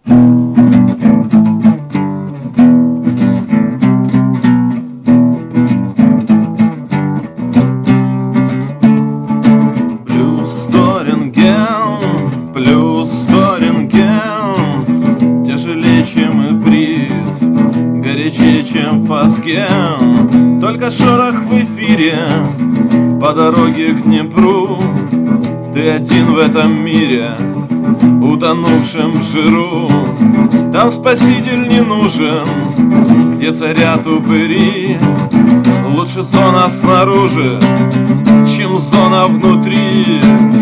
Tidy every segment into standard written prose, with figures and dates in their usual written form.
Плюс 100 рентген, плюс 100 рентген, тяжелее, чем иприт, горячее, чем фазген. Только шорох в эфире по дороге к Днепру. Ты один в этом мире, утонувшим в жиру. Там спаситель не нужен, где царят упыри. Лучше зона снаружи, чем зона внутри.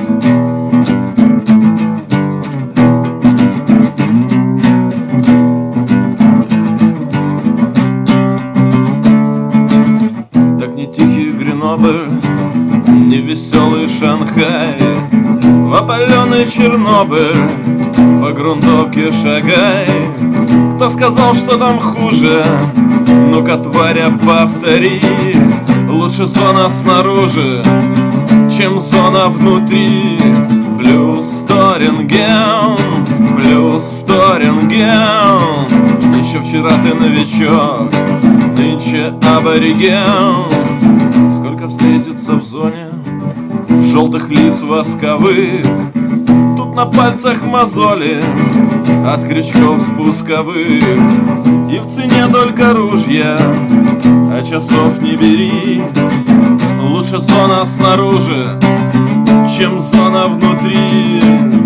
Так не тихий Гренобль, не веселый Шанхай, в опаленный Чернобыль по грунтовке шагай. Кто сказал, что там хуже? Ну-ка, тваря, повтори. Лучше зона снаружи, чем зона внутри. Плюс 100 рентген, плюс 100 рентген. Еще вчера ты новичок, нынче абориген. Сколько встретится в зоне желтых лиц восковых. Тут на пальцах мозоли от крючков спусковых. И в цене только ружья, а часов не бери. Лучше зона снаружи, чем зона внутри.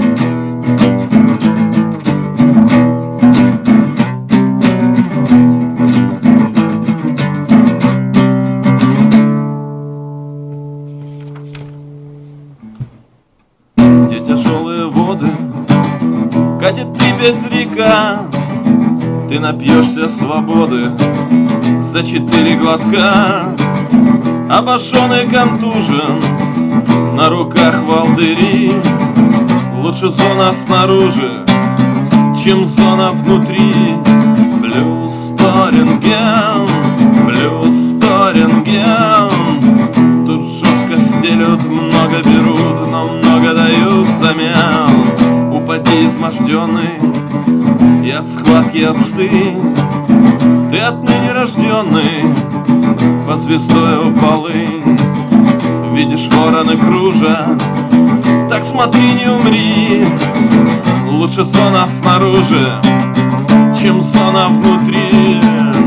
Где тяжелые воды катит Припять река, ты напьешься свободы за 4 глотка. Обожженный, контужен, на руках волдыри. Лучше зона снаружи, чем зона внутри. Плюс 100 рентген, плюс 100 рентген. Тут жестко стелют, много берут, но много дают взамен. Упади изможденный и от схватки остынь. Ты отныне рожденный под звездою полынь. Видишь, вороны кружат, так смотри, не умри. Лучше зона снаружи, чем зона внутри.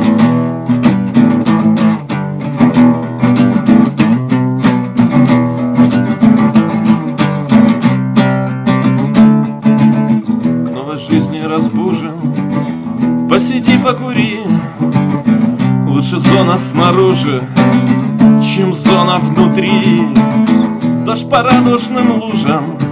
К новой жизни разбужен, посиди, покури. Лучше зона снаружи, чем зона внутри. Дождь по радужным лужам